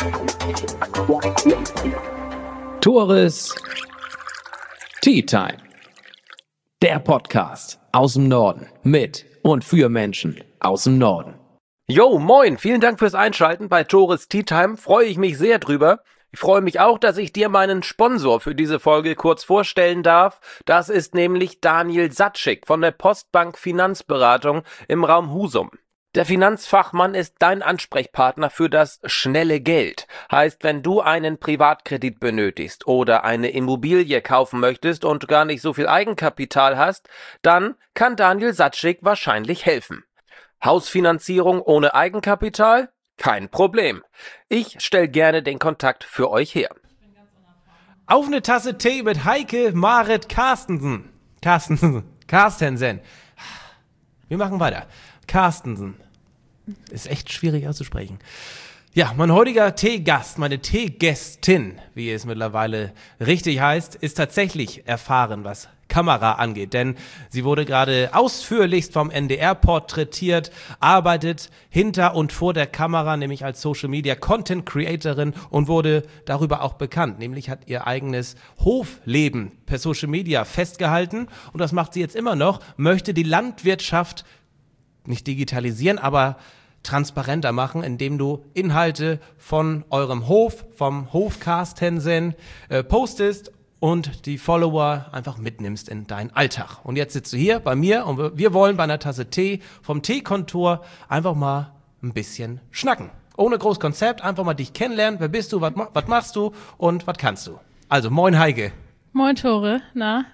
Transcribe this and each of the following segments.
Tores Tea Time. Der Podcast aus dem Norden mit und für Menschen aus dem Norden. Jo, moin, vielen Dank fürs Einschalten bei Tores Tea Time, freue ich mich sehr drüber. Ich freue mich auch, dass ich dir meinen Sponsor für diese Folge kurz vorstellen darf. Das ist nämlich Daniel Satschik von der Postbank Finanzberatung im Raum Husum. Der Finanzfachmann ist dein Ansprechpartner für das schnelle Geld. Heißt, wenn du einen Privatkredit benötigst oder eine Immobilie kaufen möchtest und gar nicht so viel Eigenkapital hast, dann kann Daniel Satschik wahrscheinlich helfen. Hausfinanzierung ohne Eigenkapital? Kein Problem. Ich stelle gerne den Kontakt für euch her. Auf eine Tasse Tee mit Heike Marit Carstensen. Carstensen. Wir machen weiter. Carstensen. Ist echt schwierig auszusprechen. Ja, mein heutiger Teegast, meine Teegästin, wie es mittlerweile richtig heißt, ist tatsächlich erfahren, was Kamera angeht. Denn sie wurde gerade ausführlichst vom NDR porträtiert, arbeitet hinter und vor der Kamera, nämlich als Social Media Content Creatorin und wurde darüber auch bekannt. Nämlich hat ihr eigenes Hofleben per Social Media festgehalten und das macht sie jetzt immer noch, möchte die Landwirtschaft nicht digitalisieren, aber transparenter machen, indem du Inhalte von eurem Hof, vom Hof Carstensen postest und die Follower einfach mitnimmst in deinen Alltag. Und jetzt sitzt du hier bei mir und wir wollen bei einer Tasse Tee vom Teekontor einfach mal ein bisschen schnacken. Ohne großes Konzept, einfach mal dich kennenlernen. Wer bist du, was machst du und was kannst du? Also, moin Heike. Moin Tore, na?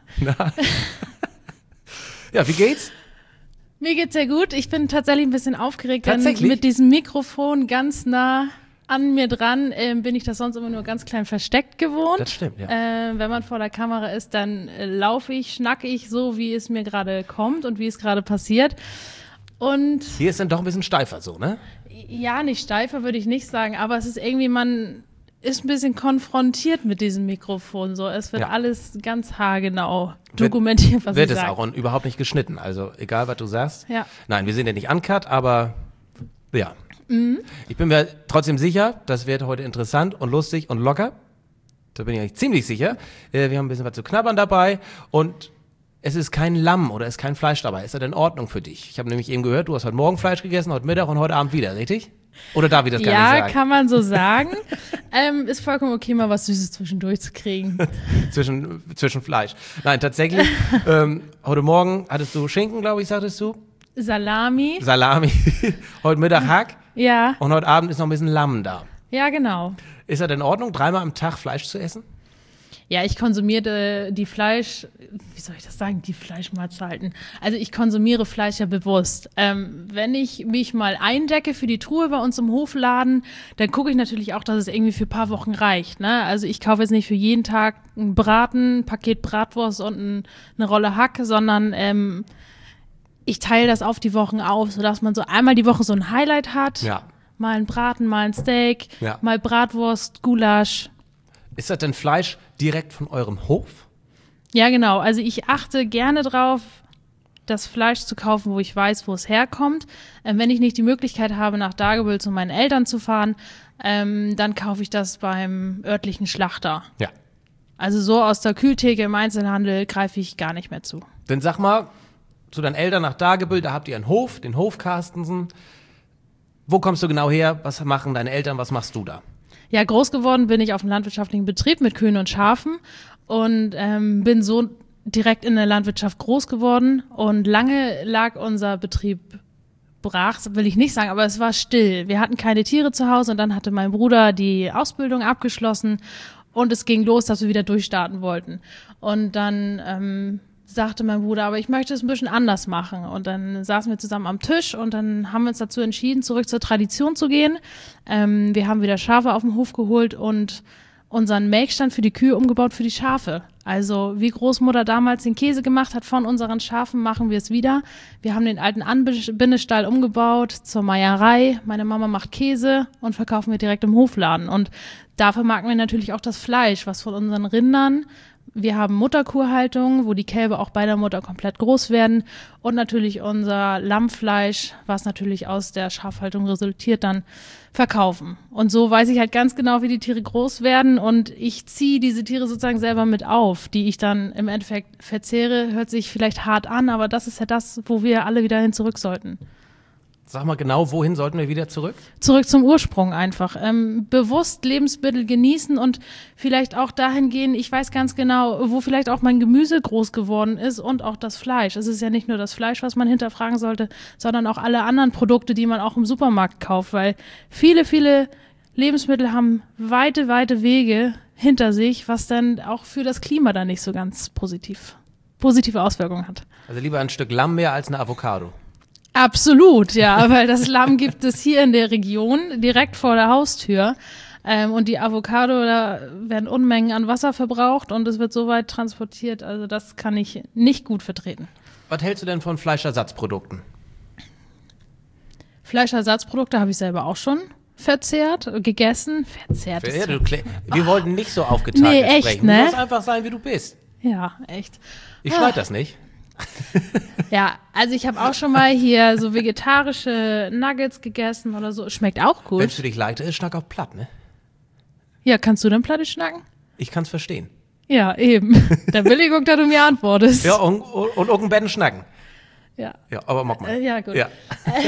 Ja, wie geht's? Mir geht's sehr gut. Ich bin tatsächlich ein bisschen aufgeregt, denn mit diesem Mikrofon ganz nah an mir dran bin ich das sonst immer nur ganz klein versteckt gewohnt. Das stimmt, ja. Wenn man vor der Kamera ist, dann laufe ich, schnacke ich so, wie es mir gerade kommt und wie es gerade passiert. Und hier ist dann doch ein bisschen steifer so, ne? Ja, nicht steifer würde ich nicht sagen, aber es ist irgendwie, man ist ein bisschen konfrontiert mit diesem Mikrofon. So, es wird alles ganz haargenau dokumentiert, was ich sage. Wird es auch und überhaupt nicht geschnitten. Also egal, was du sagst. Ja. Nein, wir sind ja nicht uncut, aber ja. Mhm. Ich bin mir trotzdem sicher, das wird heute interessant und lustig und locker. Da bin ich eigentlich ziemlich sicher. Wir haben ein bisschen was zu knabbern dabei und es ist kein Lamm oder es ist kein Fleisch dabei. Ist das in Ordnung für dich? Ich habe nämlich eben gehört, du hast heute Morgen Fleisch gegessen, heute Mittag und heute Abend wieder, richtig? Oder darf ich das gar nicht sagen? Ja, kann man so sagen. Ist vollkommen okay, mal was Süßes zwischendurch zu kriegen. zwischen Fleisch. Nein, tatsächlich, heute Morgen hattest du Schinken, glaube ich, sagtest du? Salami. Heute Mittag Hack. Ja. Und heute Abend ist noch ein bisschen Lamm da. Ja, genau. Ist das in Ordnung, 3-mal am Tag Fleisch zu essen? Ja, ich konsumiere die Fleischmahlzeiten. Also ich konsumiere Fleisch ja bewusst. Wenn ich mich mal eindecke für die Truhe bei uns im Hofladen, dann gucke ich natürlich auch, dass es irgendwie für ein paar Wochen reicht. Ne? Also ich kaufe jetzt nicht für jeden Tag einen Braten, ein Paket Bratwurst und eine Rolle Hack, sondern ich teile das auf die Wochen auf, sodass man so einmal die Woche so ein Highlight hat. Ja. Mal ein Braten, mal ein Steak, mal Bratwurst, Gulasch. Ist das denn Fleisch direkt von eurem Hof? Ja, genau. Also ich achte gerne drauf, das Fleisch zu kaufen, wo ich weiß, wo es herkommt. Wenn ich nicht die Möglichkeit habe, nach Dagebüll zu meinen Eltern zu fahren, dann kaufe ich das beim örtlichen Schlachter. Ja. Also so aus der Kühltheke im Einzelhandel greife ich gar nicht mehr zu. Dann sag mal, zu deinen Eltern nach Dagebüll, da habt ihr einen Hof, den Hof Carstensen. Wo kommst du genau her? Was machen deine Eltern? Was machst du da? Ja, groß geworden bin ich auf einem landwirtschaftlichen Betrieb mit Kühen und Schafen und bin so direkt in der Landwirtschaft groß geworden. Und lange lag unser Betrieb brach, will ich nicht sagen, aber es war still. Wir hatten keine Tiere zu Hause und dann hatte mein Bruder die Ausbildung abgeschlossen und es ging los, dass wir wieder durchstarten wollten. Und dann sagte mein Bruder, aber ich möchte es ein bisschen anders machen. Und dann saßen wir zusammen am Tisch und dann haben wir uns dazu entschieden, zurück zur Tradition zu gehen. Wir haben wieder Schafe auf den Hof geholt und unseren Melkstand für die Kühe umgebaut für die Schafe. Also wie Großmutter damals den Käse gemacht hat von unseren Schafen, machen wir es wieder. Wir haben den alten Anbindestall umgebaut zur Meierei. Meine Mama macht Käse und verkaufen wir direkt im Hofladen. Und da vermarkten wir natürlich auch das Fleisch, was von unseren Rindern Wir haben Mutterkuhhaltung, wo die Kälber auch bei der Mutter komplett groß werden und natürlich unser Lammfleisch, was natürlich aus der Schafhaltung resultiert, dann verkaufen. Und so weiß ich halt ganz genau, wie die Tiere groß werden und ich ziehe diese Tiere sozusagen selber mit auf, die ich dann im Endeffekt verzehre. Hört sich vielleicht hart an, aber das ist ja das, wo wir alle wieder hin zurück sollten. Sag mal genau, wohin sollten wir wieder zurück? Zurück zum Ursprung einfach. Bewusst Lebensmittel genießen und vielleicht auch dahin gehen, ich weiß ganz genau, wo vielleicht auch mein Gemüse groß geworden ist und auch das Fleisch. Es ist ja nicht nur das Fleisch, was man hinterfragen sollte, sondern auch alle anderen Produkte, die man auch im Supermarkt kauft, weil viele, viele Lebensmittel haben weite, weite Wege hinter sich, was dann auch für das Klima dann nicht so ganz positive Auswirkungen hat. Also lieber ein Stück Lamm mehr als eine Avocado. Absolut, ja, weil das Lamm gibt es hier in der Region, direkt vor der Haustür. Und die Avocado, da werden Unmengen an Wasser verbraucht und es wird so weit transportiert, also das kann ich nicht gut vertreten. Was hältst du denn von Fleischersatzprodukten? Fleischersatzprodukte habe ich selber auch schon verzehrt, gegessen, verzehrt. Wir wollten nicht so aufgeteilt nee, echt, sprechen. Ne? Du musst einfach sein, wie du bist. Ja, echt. Ich schneide das nicht. Ja, also ich habe auch schon mal hier so vegetarische Nuggets gegessen oder so. Schmeckt auch gut. Wenn es für dich leicht ist, schnack auf platt, ne? Ja, kannst du denn Platte schnacken? Ich kann's verstehen. Ja, eben. Der Billigung, da du mir antwortest. Ja, und irgendwann schnacken. Ja. Ja, aber mag mal. Ja, gut. Ja.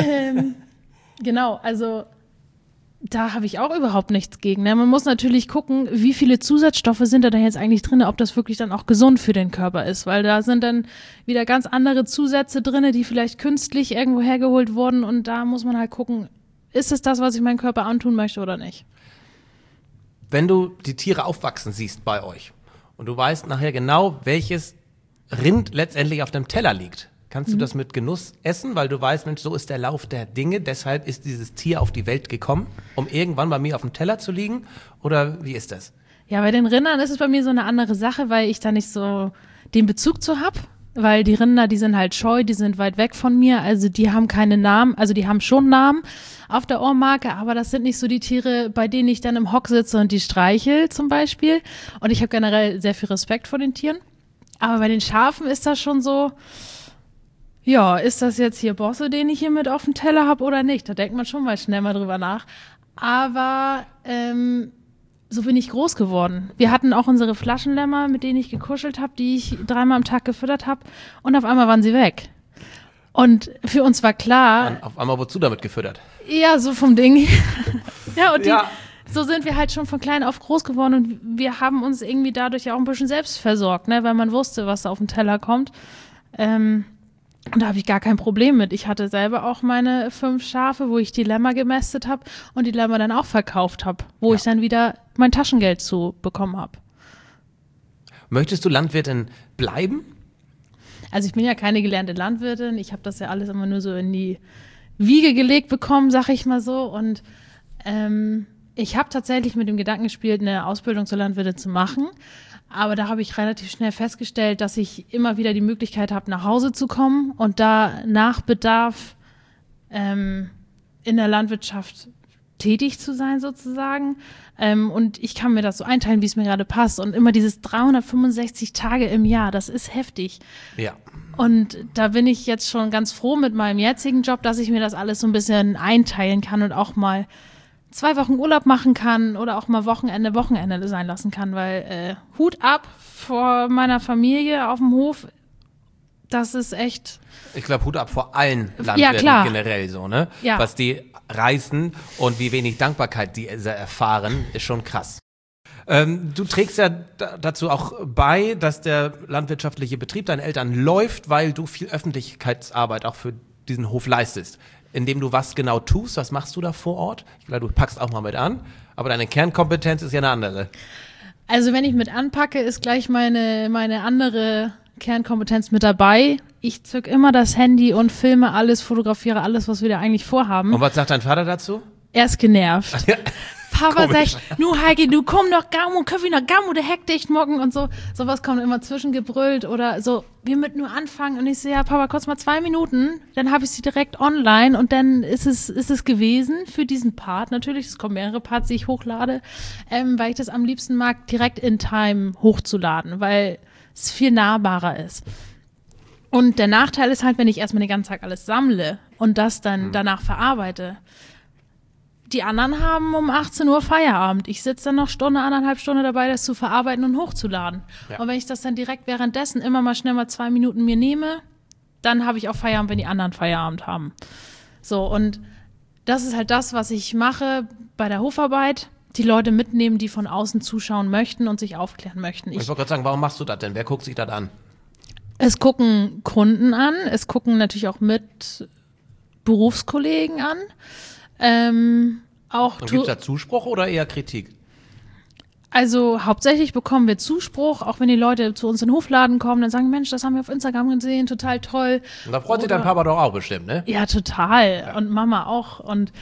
Genau, also da habe ich auch überhaupt nichts gegen. Ne? Man muss natürlich gucken, wie viele Zusatzstoffe sind da denn jetzt eigentlich drin, ob das wirklich dann auch gesund für den Körper ist, weil da sind dann wieder ganz andere Zusätze drin, die vielleicht künstlich irgendwo hergeholt wurden und da muss man halt gucken, ist es das, was ich meinem Körper antun möchte oder nicht? Wenn du die Tiere aufwachsen siehst bei euch und du weißt nachher genau, welches Rind letztendlich auf dem Teller liegt, kannst du das mit Genuss essen, weil du weißt, Mensch, so ist der Lauf der Dinge, deshalb ist dieses Tier auf die Welt gekommen, um irgendwann bei mir auf dem Teller zu liegen? Oder wie ist das? Ja, bei den Rindern ist es bei mir so eine andere Sache, weil ich da nicht so den Bezug zu habe. Weil die Rinder, die sind halt scheu, die sind weit weg von mir, also die haben keine Namen, also die haben schon Namen auf der Ohrmarke, aber das sind nicht so die Tiere, bei denen ich dann im Hock sitze und die streichel zum Beispiel. Und ich habe generell sehr viel Respekt vor den Tieren. Aber bei den Schafen ist das schon so, ja, ist das jetzt hier Bosse, den ich hier mit auf dem Teller habe oder nicht? Da denkt man schon mal schnell mal drüber nach. Aber so bin ich groß geworden. Wir hatten auch unsere Flaschenlämmer, mit denen ich gekuschelt habe, die ich 3-mal am Tag gefüttert habe. Und auf einmal waren sie weg. Und für uns war klar. Auf einmal wurdest du damit gefüttert. Ja, so vom Ding. Ja, und Ja. so sind wir halt schon von klein auf groß geworden. Und wir haben uns irgendwie dadurch ja auch ein bisschen selbst versorgt, ne? Weil man wusste, was da auf den Teller kommt. Und da habe ich gar kein Problem mit. Ich hatte selber auch meine 5 Schafe, wo ich die Lämmer gemästet habe und die Lämmer dann auch verkauft habe, wo ich dann wieder mein Taschengeld zu bekommen habe. Möchtest du Landwirtin bleiben? Also ich bin ja keine gelernte Landwirtin. Ich habe das ja alles immer nur so in die Wiege gelegt bekommen, sag ich mal so. Und ich habe tatsächlich mit dem Gedanken gespielt, eine Ausbildung zur Landwirtin zu machen. Aber da habe ich relativ schnell festgestellt, dass ich immer wieder die Möglichkeit habe, nach Hause zu kommen und da nach Bedarf in der Landwirtschaft tätig zu sein sozusagen. Und ich kann mir das so einteilen, wie es mir gerade passt. Und immer dieses 365 Tage im Jahr, das ist heftig. Ja. Und da bin ich jetzt schon ganz froh mit meinem jetzigen Job, dass ich mir das alles so ein bisschen einteilen kann und auch mal 2 Wochen Urlaub machen kann oder auch mal Wochenende sein lassen kann, weil Hut ab vor meiner Familie auf dem Hof, das ist echt. Ich glaube, Hut ab vor allen Landwirten generell so, ne? Ja. Was die reißen und wie wenig Dankbarkeit die erfahren, ist schon krass. Du trägst ja dazu auch bei, dass der landwirtschaftliche Betrieb deinen Eltern läuft, weil du viel Öffentlichkeitsarbeit auch für diesen Hof leistest. Indem du was genau tust, was machst du da vor Ort? Ich glaube, du packst auch mal mit an, aber deine Kernkompetenz ist ja eine andere. Also wenn ich mit anpacke, ist gleich meine andere Kernkompetenz mit dabei. Ich zück immer das Handy und filme alles, fotografiere alles, was wir da eigentlich vorhaben. Und was sagt dein Vater dazu? Er ist genervt. Papa sagt, nu Heike, du komm noch Gamu, Köffi noch Gamu, der Heck dicht morgen und so. Sowas kommt immer zwischengebrüllt oder so, wir müssen nur anfangen und ich so, ja Papa, kurz mal 2 Minuten, dann habe ich sie direkt online und dann ist es gewesen für diesen Part. Natürlich, es kommen mehrere Parts, die ich hochlade, weil ich das am liebsten mag, direkt in Time hochzuladen, weil es viel nahbarer ist. Und der Nachteil ist halt, wenn ich erstmal den ganzen Tag alles sammle und das dann danach verarbeite. Die anderen haben um 18 Uhr Feierabend. Ich sitze dann noch Stunde, 1,5 Stunden dabei, das zu verarbeiten und hochzuladen. Ja. Und wenn ich das dann direkt währenddessen immer mal schnell mal 2 Minuten mir nehme, dann habe ich auch Feierabend, wenn die anderen Feierabend haben. So, und das ist halt das, was ich mache bei der Hofarbeit. Die Leute mitnehmen, die von außen zuschauen möchten und sich aufklären möchten. Ich wollte gerade sagen, warum machst du das denn? Wer guckt sich das an? Es gucken Kunden an, es gucken natürlich auch mit Berufskollegen an. Und gibt es da Zuspruch oder eher Kritik? Also hauptsächlich bekommen wir Zuspruch, auch wenn die Leute zu uns in den Hofladen kommen, dann sagen, Mensch, das haben wir auf Instagram gesehen, total toll. Und da freut sich dein Papa doch auch bestimmt, ne? Ja, total. Ja. Und Mama auch. Und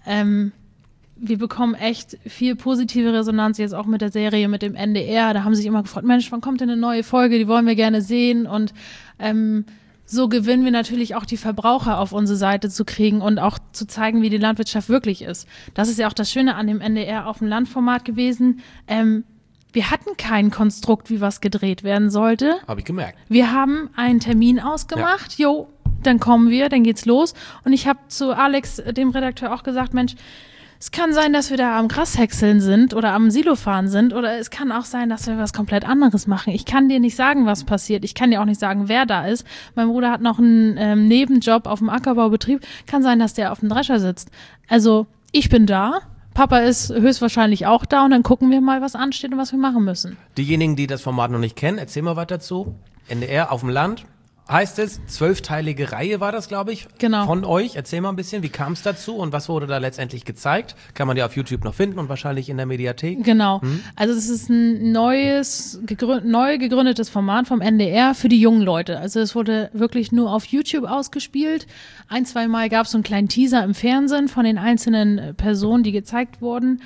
wir bekommen echt viel positive Resonanz jetzt auch mit der Serie, mit dem NDR. Da haben sich immer gefragt, Mensch, wann kommt denn eine neue Folge? Die wollen wir gerne sehen. Und so gewinnen wir natürlich auch die Verbraucher auf unsere Seite zu kriegen und auch zu zeigen, wie die Landwirtschaft wirklich ist. Das ist ja auch das Schöne an dem NDR auf dem Landformat gewesen. Wir hatten kein Konstrukt, wie was gedreht werden sollte. Habe ich gemerkt. Wir haben einen Termin ausgemacht. Ja. Jo, dann kommen wir, dann geht's los. Und ich habe zu Alex, dem Redakteur, auch gesagt, Mensch, es kann sein, dass wir da am Grashäckseln sind oder am Silofahren sind oder es kann auch sein, dass wir was komplett anderes machen. Ich kann dir nicht sagen, was passiert. Ich kann dir auch nicht sagen, wer da ist. Mein Bruder hat noch einen Nebenjob auf dem Ackerbaubetrieb. Kann sein, dass der auf dem Drescher sitzt. Also ich bin da. Papa ist höchstwahrscheinlich auch da und dann gucken wir mal, was ansteht und was wir machen müssen. Diejenigen, die das Format noch nicht kennen, erzähl mal was dazu. NDR auf dem Land. Heißt es, 12-teilige Reihe war das, glaube ich, genau. Von euch. Erzähl mal ein bisschen, wie kam es dazu und was wurde da letztendlich gezeigt? Kann man ja auf YouTube noch finden und wahrscheinlich in der Mediathek. Genau, Also es ist ein neu gegründetes Format vom NDR für die jungen Leute. Also es wurde wirklich nur auf YouTube ausgespielt. 1-2 Mal gab es so einen kleinen Teaser im Fernsehen von den einzelnen Personen, die gezeigt wurden.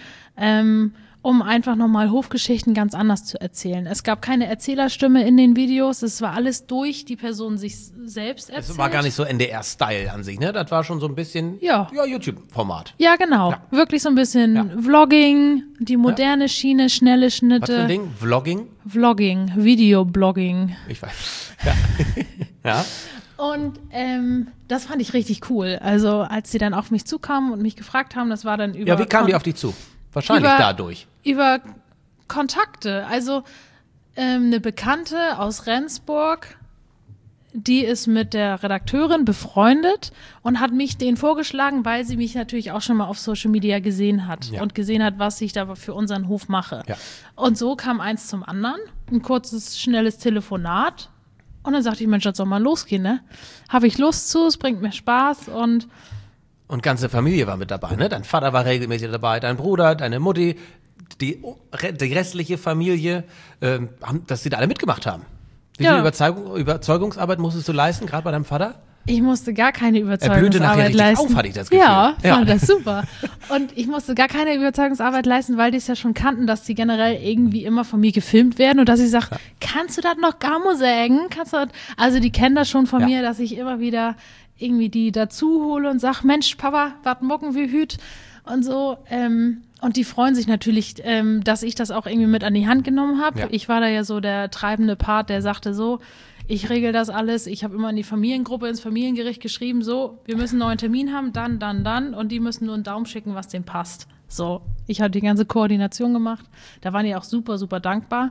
Um einfach nochmal Hofgeschichten ganz anders zu erzählen. Es gab keine Erzählerstimme in den Videos, es war alles durch die Person sich selbst erzählt. Das war gar nicht so NDR-Style an sich, ne? Das war schon so ein bisschen YouTube-Format. Ja, genau. Ja. Wirklich so ein bisschen Vlogging, die moderne Schiene, schnelle Schnitte. Was für ein Ding? Vlogging? Vlogging, Videoblogging. Ich weiß. Ja. Und das fand ich richtig cool. Also als sie dann auf mich zukamen und mich gefragt haben, das war dann über... Ja, wie kamen die auf dich zu? Wahrscheinlich dadurch. Über Kontakte. Also eine Bekannte aus Rendsburg, die ist mit der Redakteurin befreundet und hat mich denen vorgeschlagen, weil sie mich natürlich auch schon mal auf Social Media gesehen hat und gesehen hat, was ich da für unseren Hof mache. Ja. Und so kam eins zum anderen. Ein kurzes, schnelles Telefonat. Und dann sagte ich, Mensch, das soll mal losgehen, ne? Habe ich Lust zu, es bringt mir Spaß Und ganze Familie war mit dabei, ne? Dein Vater war regelmäßig dabei, dein Bruder, deine Mutti, die restliche Familie, dass sie da alle mitgemacht haben. Wie viel Überzeugungsarbeit musstest du leisten, gerade bei deinem Vater? Ich musste gar keine Überzeugungsarbeit leisten. Er blühte nachher richtig auf, hatte ich das Gefühl. Ja, fand das super. Und ich musste gar keine Überzeugungsarbeit leisten, weil die es ja schon kannten, dass die generell irgendwie immer von mir gefilmt werden und dass ich sage, kannst du das noch Gamo sagen? Also die kennen das schon von mir, dass ich immer wieder irgendwie die dazu hole und sag, Mensch, Papa, wat mucken wir hüt und so. Und die freuen sich natürlich, dass ich das auch irgendwie mit an die Hand genommen habe. Ja. Ich war da ja so der treibende Part, der sagte so, ich regel das alles. Ich habe immer in die Familiengruppe, ins Familiengericht geschrieben, so, wir müssen einen neuen Termin haben, dann. Und die müssen nur einen Daumen schicken, was denen passt. So, ich habe die ganze Koordination gemacht. Da waren die auch super, super dankbar.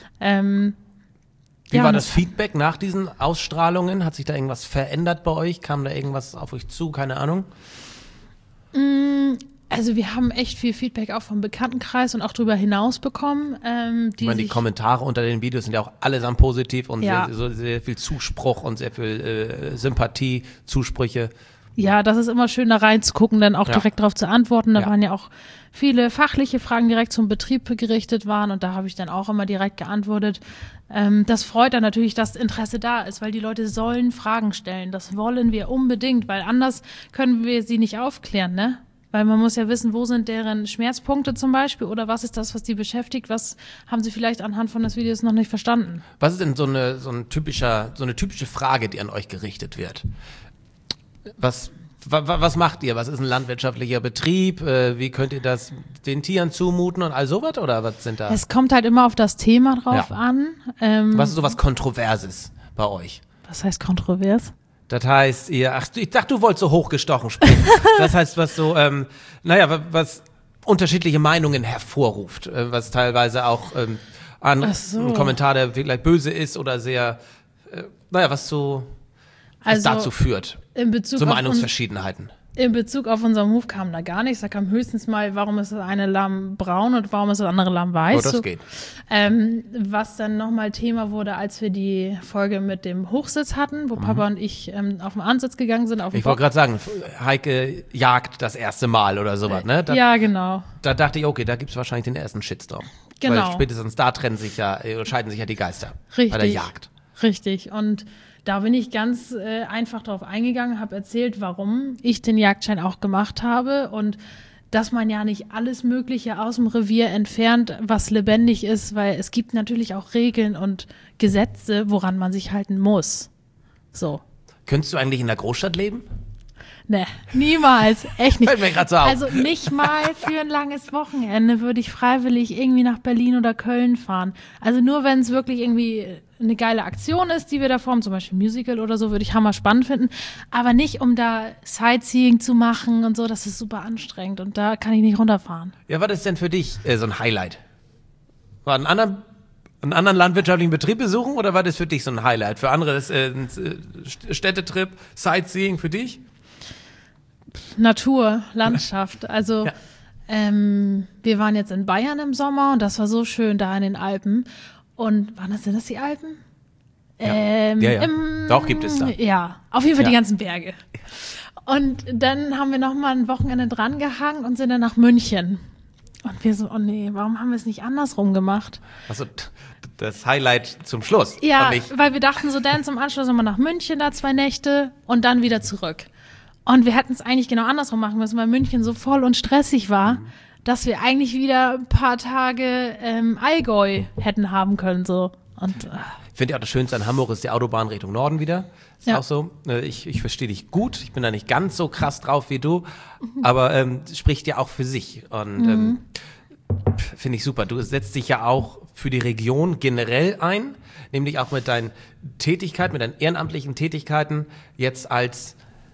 Wie war das Feedback nach diesen Ausstrahlungen? Hat sich da irgendwas verändert bei euch? Kam da irgendwas auf euch zu? Keine Ahnung. Also wir haben echt viel Feedback auch vom Bekanntenkreis und auch darüber hinaus bekommen. Die Kommentare unter den Videos sind ja auch allesamt positiv und sehr viel Zuspruch und sehr viel Sympathie, Zusprüche. Ja, das ist immer schön, da reinzugucken, dann auch direkt darauf zu antworten. Da waren ja auch viele fachliche Fragen direkt zum Betrieb gerichtet waren und da habe ich dann auch immer direkt geantwortet. Das freut dann natürlich, dass Interesse da ist, weil die Leute sollen Fragen stellen. Das wollen wir unbedingt, weil anders können wir sie nicht aufklären, ne? Weil man muss ja wissen, wo sind deren Schmerzpunkte zum Beispiel oder was ist das, was die beschäftigt, was haben sie vielleicht anhand von des Videos noch nicht verstanden. Was ist denn so eine typische Frage, die an euch gerichtet wird? Was macht ihr? Was ist ein landwirtschaftlicher Betrieb? Wie könnt ihr das den Tieren zumuten und all sowas? Oder was sind da? Es kommt halt immer auf das Thema drauf an. Was ist so was Kontroverses bei euch? Was heißt kontrovers? Das heißt, ich dachte, du wolltest so hochgestochen sprechen. Das heißt, was so, was unterschiedliche Meinungen hervorruft, was teilweise auch ein Kommentar, der vielleicht böse ist oder sehr, was dazu führt. In Bezug zu auf Meinungsverschiedenheiten. In Bezug auf unseren Move kam da gar nichts. Da kam höchstens mal, warum ist das eine Lamm braun und warum ist das andere Lamm weiß. Oh, das geht. Was dann nochmal Thema wurde, als wir die Folge mit dem Hochsitz hatten, wo Papa und ich auf den Ansitz gegangen sind. Ich wollte gerade sagen, Heike jagt das erste Mal oder sowas, ne? Ja, genau. Da dachte ich, okay, da gibt es wahrscheinlich den ersten Shitstorm. Genau. Weil spätestens da scheiden sich ja die Geister. Richtig. Bei der Jagd. Richtig. Und da bin ich ganz einfach drauf eingegangen, habe erzählt, warum ich den Jagdschein auch gemacht habe und dass man ja nicht alles Mögliche aus dem Revier entfernt, was lebendig ist, weil es gibt natürlich auch Regeln und Gesetze, woran man sich halten muss. So. Könntest du eigentlich in der Großstadt leben? Ne, niemals. Echt nicht. Fällt mir gerade so auf. Also nicht mal für ein langes Wochenende würde ich freiwillig irgendwie nach Berlin oder Köln fahren. Also nur wenn es wirklich irgendwie eine geile Aktion ist, die wir da formen, zum Beispiel Musical oder so, würde ich hammer spannend finden. Aber nicht, um da Sightseeing zu machen und so, das ist super anstrengend und da kann ich nicht runterfahren. Ja, was ist denn für dich so ein Highlight? War einen anderen landwirtschaftlichen Betrieb besuchen oder war das für dich so ein Highlight? Für andere ist ein Städtetrip, Sightseeing für dich? Natur, Landschaft. Also ja. Wir waren jetzt in Bayern im Sommer und das war so schön da in den Alpen. Und sind das die Alpen? Ja. Doch, gibt es da. Ja, auf jeden Fall die ganzen Berge. Und dann haben wir noch mal ein Wochenende dran gehangen und sind dann nach München. Und wir so, oh nee, warum haben wir es nicht andersrum gemacht? Also das Highlight zum Schluss. Ja, weil wir dachten so, dann zum Anschluss nochmal nach München, da 2 Nächte und dann wieder zurück. Und wir hätten es eigentlich genau andersrum machen müssen, weil München so voll und stressig war, dass wir eigentlich wieder ein paar Tage Allgäu hätten haben können. So. Und, ich finde ja auch das Schönste an Hamburg ist die Autobahn Richtung Norden wieder. Ist auch so. Ich verstehe dich gut. Ich bin da nicht ganz so krass drauf wie du, aber spricht ja auch für sich. Und finde ich super. Du setzt dich ja auch für die Region generell ein, nämlich auch mit deinen Tätigkeiten, mit deinen ehrenamtlichen Tätigkeiten jetzt als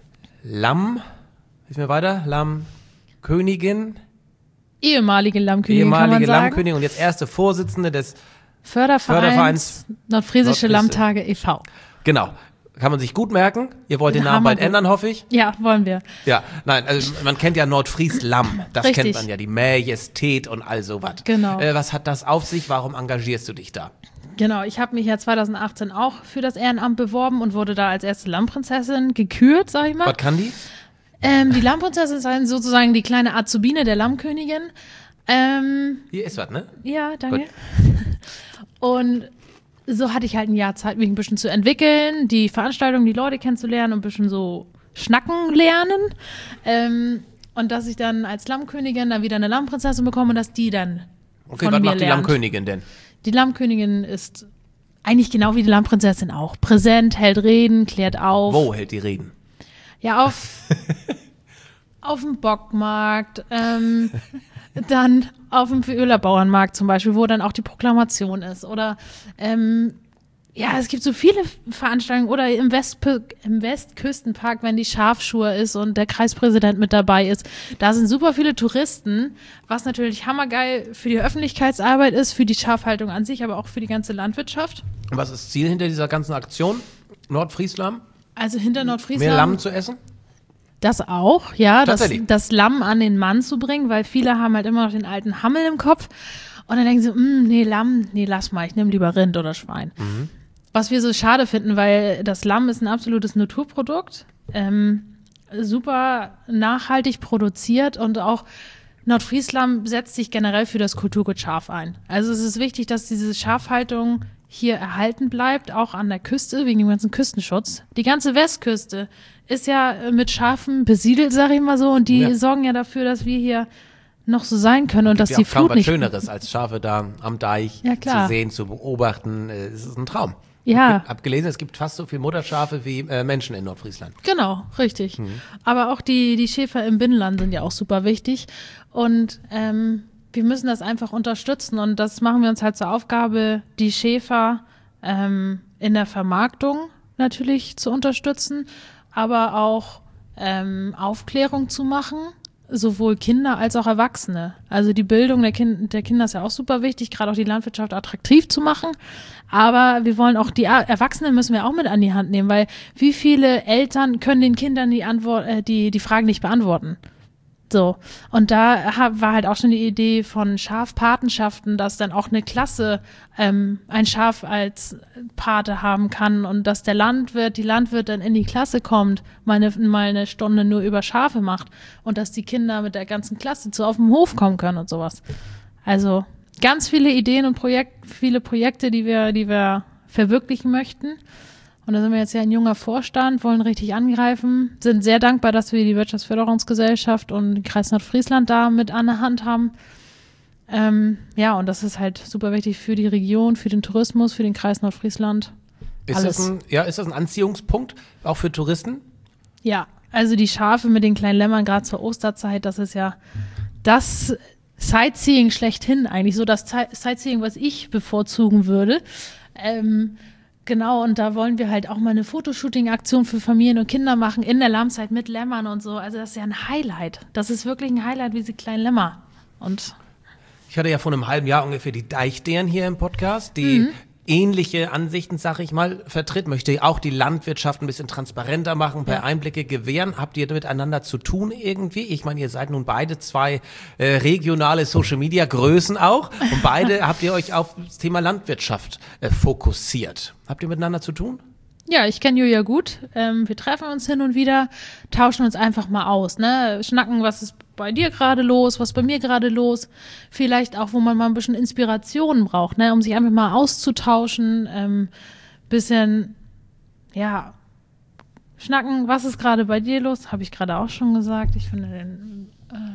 Lammkönigin. Ehemalige Lammkönigin, kann man sagen. Lammkönigin und jetzt erste Vorsitzende des Fördervereins Nordfriesische Lammtage e.V. Genau. Kann man sich gut merken. Ihr wollt den Namen bald ändern, hoffe ich. Ja, wollen wir. Ja, nein, also man kennt ja Nordfries-Lamm. Das Richtig. kennt man ja, die Majestät und all sowas. Genau. Was hat das auf sich? Warum engagierst du dich da? Genau, ich habe mich ja 2018 auch für das Ehrenamt beworben und wurde da als erste Lammprinzessin gekürt, sag ich mal. Was kann die? Die Lammprinzessin ist sozusagen die kleine Azubine der Lammkönigin. Hier ist was, ne? Ja, danke. Und so hatte ich halt ein Jahr Zeit, mich ein bisschen zu entwickeln, die Veranstaltung, die Leute kennenzulernen und ein bisschen so schnacken lernen. Und dass ich dann als Lammkönigin dann wieder eine Lammprinzessin bekomme und dass die dann Okay, von was mir macht die lernt. Lammkönigin denn? Die Lammkönigin ist eigentlich genau wie die Lammprinzessin auch. Präsent, hält Reden, klärt auf. Wo hält die Reden? Ja, auf dem Bockmarkt, dann auf dem Ölerbauernmarkt zum Beispiel, wo dann auch die Proklamation ist. Oder es gibt so viele Veranstaltungen. Oder im Westküstenpark, wenn die Schafschur ist und der Kreispräsident mit dabei ist. Da sind super viele Touristen, was natürlich hammergeil für die Öffentlichkeitsarbeit ist, für die Schafhaltung an sich, aber auch für die ganze Landwirtschaft. Und was ist das Ziel hinter dieser ganzen Aktion? Nordfriesland? Also hinter Nordfriesland. Mehr Lamm zu essen? Das auch, ja, Tatsächlich? das Lamm an den Mann zu bringen, weil viele haben halt immer noch den alten Hammel im Kopf und dann denken sie, nee, Lamm, nee, lass mal, ich nehme lieber Rind oder Schwein. Was wir so schade finden, weil das Lamm ist ein absolutes Naturprodukt, super nachhaltig produziert und auch Nordfriesland setzt sich generell für das Kulturgut Schaf ein. Also es ist wichtig, dass diese Schafhaltung hier erhalten bleibt, auch an der Küste, wegen dem ganzen Küstenschutz. Die ganze Westküste ist ja mit Schafen besiedelt, sag ich mal so, und die sorgen ja dafür, dass wir hier noch so sein können und dass die Flut was nicht... Schöneres als Schafe da am Deich zu sehen, zu beobachten. Es ist ein Traum. Ja. Ich habe gelesen, es gibt fast so viele Mutterschafe wie Menschen in Nordfriesland. Genau, richtig. Aber auch die Schäfer im Binnenland sind ja auch super wichtig. Und wir müssen das einfach unterstützen. Und das machen wir uns halt zur Aufgabe, die Schäfer in der Vermarktung natürlich zu unterstützen, aber auch Aufklärung zu machen, sowohl Kinder als auch Erwachsene. Also die Bildung der Kinder ist ja auch super wichtig, gerade auch die Landwirtschaft attraktiv zu machen. Aber wir wollen auch die Erwachsenen müssen wir auch mit an die Hand nehmen, weil wie viele Eltern können den Kindern die Fragen nicht beantworten? So. Und da war halt auch schon die Idee von Schafpatenschaften, dass dann auch eine Klasse ein Schaf als Pate haben kann und dass die Landwirt dann in die Klasse kommt, mal eine Stunde nur über Schafe macht und dass die Kinder mit der ganzen Klasse auf den Hof kommen können und sowas. Also ganz viele Ideen und viele Projekte, die wir verwirklichen möchten. Und da sind wir jetzt ja ein junger Vorstand, wollen richtig angreifen, sind sehr dankbar, dass wir die Wirtschaftsförderungsgesellschaft und den Kreis Nordfriesland da mit an der Hand haben. Und das ist halt super wichtig für die Region, für den Tourismus, für den Kreis Nordfriesland. Ist das ein Anziehungspunkt, auch für Touristen? Ja, also die Schafe mit den kleinen Lämmern, gerade zur Osterzeit, das ist ja das Sightseeing schlechthin eigentlich, so das Sightseeing, was ich bevorzugen würde. Genau, und da wollen wir halt auch mal eine Fotoshooting-Aktion für Familien und Kinder machen in der Lammzeit mit Lämmern und so. Also das ist ja ein Highlight. Das ist wirklich ein Highlight, wie diese kleinen Lämmer. Und ich hatte ja vor einem halben Jahr ungefähr die Deichdären hier im Podcast, die ähnliche Ansichten, sag ich mal, vertritt, möchte auch die Landwirtschaft ein bisschen transparenter machen, ein paar Einblicke gewähren. Habt ihr miteinander zu tun irgendwie? Ich meine, ihr seid nun beide zwei regionale Social-Media-Größen auch und beide habt ihr euch auf das Thema Landwirtschaft fokussiert. Habt ihr miteinander zu tun? ja, ich kenne Julia gut. Wir treffen uns hin und wieder, tauschen uns einfach mal aus, ne? Schnacken, was ist bei dir gerade los, was ist bei mir gerade los. Vielleicht auch, wo man mal ein bisschen Inspiration braucht, ne? Um sich einfach mal auszutauschen. Bisschen, ja, schnacken, was ist gerade bei dir los? Habe ich gerade auch schon gesagt. Ich finde den...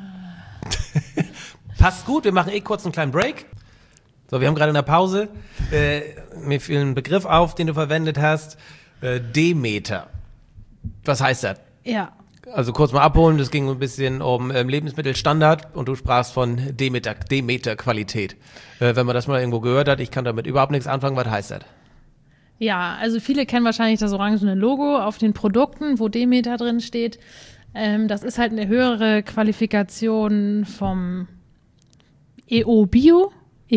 Passt gut, wir machen kurz einen kleinen Break. So, wir haben gerade in der Pause, mir fiel ein Begriff auf, den du verwendet hast, Demeter. Was heißt das? Ja. Also kurz mal abholen, das ging ein bisschen um Lebensmittelstandard und du sprachst von Demeter-Qualität. Wenn man das mal irgendwo gehört hat, ich kann damit überhaupt nichts anfangen, was heißt das? Ja, also viele kennen wahrscheinlich das orangene Logo auf den Produkten, wo Demeter drin steht. Das ist halt eine höhere Qualifikation vom EU-Bio.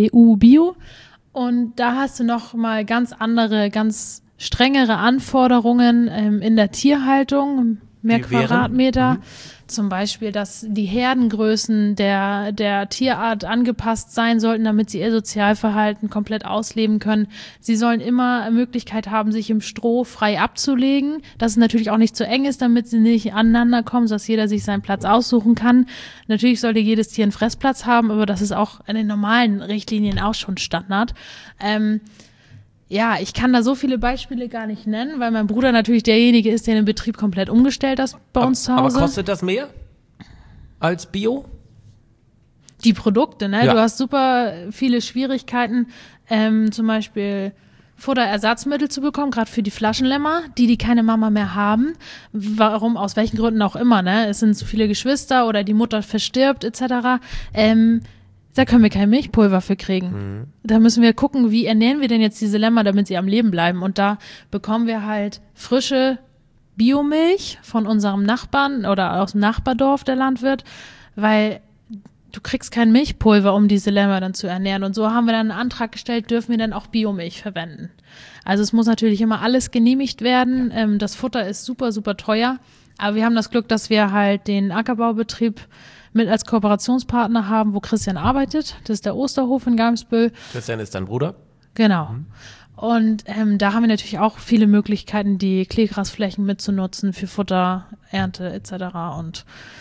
Und da hast du noch mal ganz andere, ganz strengere Anforderungen in der Tierhaltung, mehr Quadratmeter. Zum Beispiel, dass die Herdengrößen der Tierart angepasst sein sollten, damit sie ihr Sozialverhalten komplett ausleben können. Sie sollen immer Möglichkeit haben, sich im Stroh frei abzulegen, dass es natürlich auch nicht zu eng ist, damit sie nicht aneinander kommen, sodass jeder sich seinen Platz aussuchen kann. Natürlich sollte jedes Tier einen Fressplatz haben, aber das ist auch in den normalen Richtlinien auch schon Standard. Ja, ich kann da so viele Beispiele gar nicht nennen, weil mein Bruder natürlich derjenige ist, der den Betrieb komplett umgestellt hat bei uns zu Hause. Aber kostet das mehr als Bio? Die Produkte, ne? Ja. Du hast super viele Schwierigkeiten, zum Beispiel Futterersatzmittel zu bekommen, gerade für die Flaschenlämmer, die keine Mama mehr haben. Warum, aus welchen Gründen auch immer, ne? Es sind zu viele Geschwister oder die Mutter verstirbt etc. Da können wir kein Milchpulver für kriegen. Da müssen wir gucken, wie ernähren wir denn jetzt diese Lämmer, damit sie am Leben bleiben. Und da bekommen wir halt frische Biomilch von unserem Nachbarn oder aus dem Nachbardorf, der Landwirt, weil du kriegst kein Milchpulver, um diese Lämmer dann zu ernähren. Und so haben wir dann einen Antrag gestellt, dürfen wir dann auch Biomilch verwenden. Also es muss natürlich immer alles genehmigt werden. Das Futter ist super, super teuer. Aber wir haben das Glück, dass wir halt den Ackerbaubetrieb mit als Kooperationspartner haben, wo Christian arbeitet. Das ist der Osterhof in Gamsbüll. Christian ist dein Bruder? Genau. Und da haben wir natürlich auch viele Möglichkeiten, die Kleegrasflächen mitzunutzen für Futter, Ernte etc. Und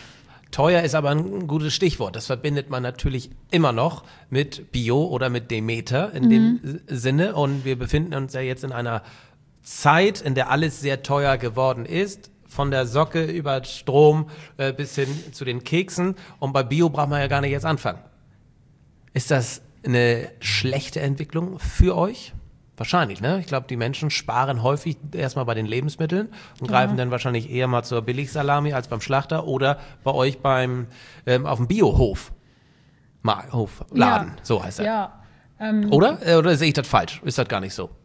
Teuer ist aber ein gutes Stichwort. Das verbindet man natürlich immer noch mit Bio oder mit Demeter in dem Sinne. Und wir befinden uns ja jetzt in einer Zeit, in der alles sehr teuer geworden ist. Von der Socke über Strom bis hin zu den Keksen. Und bei Bio braucht man ja gar nicht jetzt anfangen. Ist das eine schlechte Entwicklung für euch? Wahrscheinlich, ne? Ich glaube, die Menschen sparen häufig erstmal bei den Lebensmitteln und greifen dann wahrscheinlich eher mal zur Billigsalami als beim Schlachter oder bei euch auf dem Biohof. Hofladen, so heißt er. Ja. Oder? Oder sehe ich das falsch? Ist das gar nicht so?